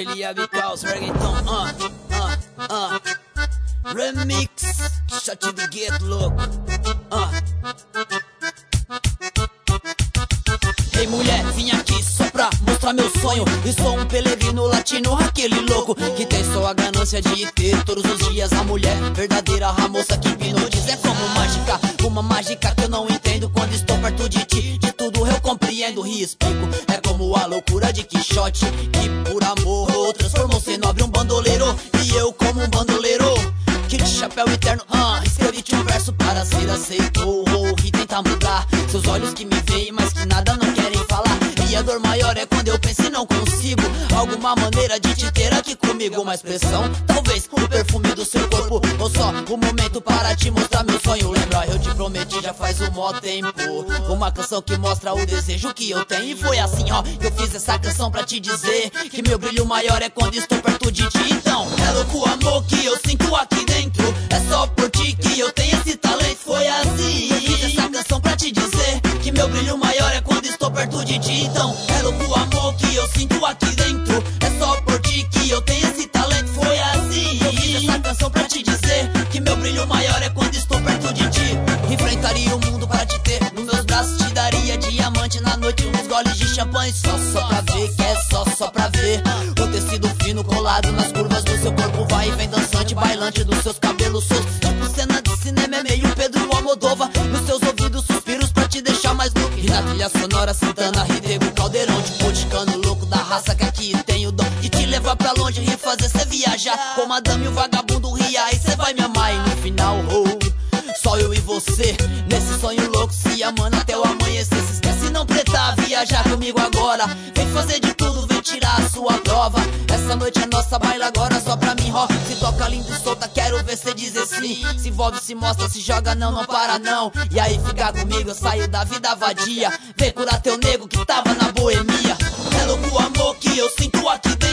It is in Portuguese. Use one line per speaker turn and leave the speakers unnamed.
Aquele Yabicaus, reggaeton, remix, shot do gueto, louco, Ei mulher, vim aqui só pra mostrar meu sonho. E sou um pelegrino latino, aquele louco que tem só a ganância de ter todos os dias a mulher verdadeira, a moça que hipnotiza. É como mágica, uma mágica que eu não entendo. Quando estou perto de ti, de tudo eu compreendo e explico. É como a loucura de Quixote, que por amor transformou-se em nobre um bandoleiro. E eu como um bandoleiro, que de chapéu eterno, escrevi-te um verso para ser aceito e tentar mudar seus olhos que me veem, mas que nada não querem falar. E a dor maior é quando eu penso e não consigo alguma maneira de te ter aqui comigo. Uma expressão, talvez o perfume do seu corpo, ou só um momento para te mostrar meu sonho. Lembra, eu te prometi já faz um mó tempo uma canção que mostra o desejo que eu tenho. E foi assim, que eu fiz essa canção pra te dizer que meu brilho maior é quando estou perto de ti. Então, é louco o amor que eu sinto aqui dentro, é só por ti que eu tenho esse talento. Foi assim, eu fiz essa canção pra te dizer que meu brilho maior é quando estou perto de ti. Então, é louco o amor que eu sinto aqui dentro, é só por ti que eu tenho esse talento. Foi assim, eu fiz essa canção pra te dizer que meu brilho maior é quando estou perto de ti. Enfrentaria o mundo para te ter nos meus braços, te daria diamante na noite, uns goles de champanhe. Só pra ver, que é só pra ver o tecido fino colado nas curvas do seu corpo. Vai e vem dançante, bailante dos seus cabelos soltos, tipo cena de cinema, é meio Pedro Almodóvar. Nos seus ouvidos suspiros pra te deixar mais louco. E na trilha sonora Santana, Ridego, Caldeirão, tipo ticano louco da raça que aqui tem o dom de te levar pra longe e fazer cê viajar. Com a dama e o vagabundo ria, aí cê vai me amar. E no final, só eu e você, nesse sonho louco, se amando até o amanhecer. Se esquece não, preta, viajar comigo agora. Vem fazer de tudo, vem tirar a sua prova. Essa noite é nossa, baila agora só pra mim, Se toca lindo e solta, quero ver cê dizer sim. Se envolve, se mostra, se joga, não para não. E aí fica comigo, eu saio da vida vadia. Vem curar teu nego que tava na boemia. É louco o amor que eu sinto aqui